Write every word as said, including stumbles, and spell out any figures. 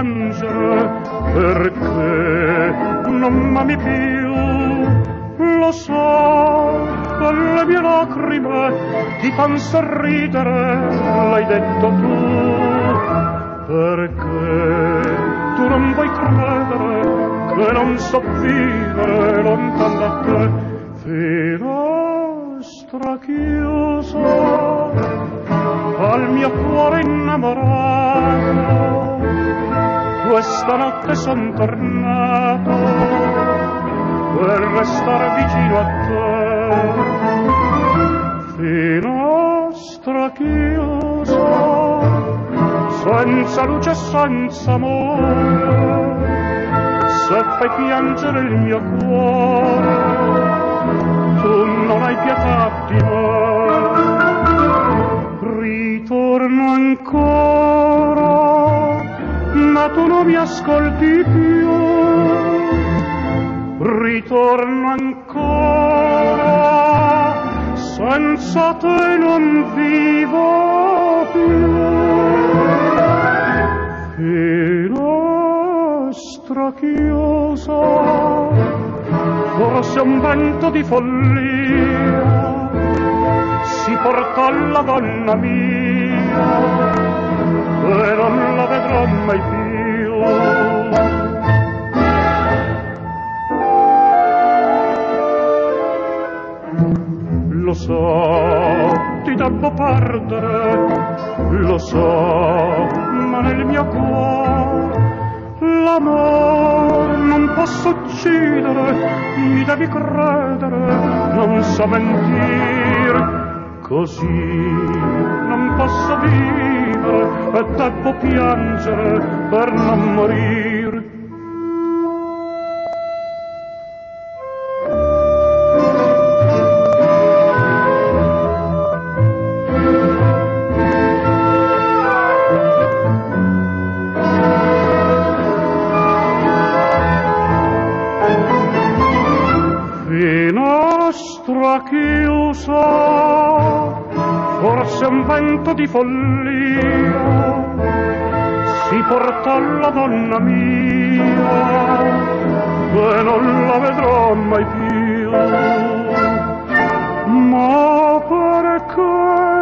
piangere perché non m'ami più. Lo so che le mie lacrime ti fan sorridere, l'hai detto tu, perché tu non vuoi credere che non so vivere lontano da te. Finestra chiusa al mio cuore innamorato, questa notte son tornato per restare vicino a te. Finestra chiusa, senza luce e senza amore, se fai piangere il mio cuore, tu non hai pietà di me. Ritorno ancora, ma tu non mi ascolti più. Ritorno ancora, senza te non vivo più. Finestra chiusa, forse un vento di follia si portò la donna mia e non la vedrò mai più. Lo so, ti devo perdere, lo so, ma nel mio cuore l'amore non posso uccidere, mi devi credere, non so mentire, così non posso vivere e devo piangere per non morire. Finestra chiusa, forse un vento di follia si portò la donna mia e non la vedrò mai più. Ma perché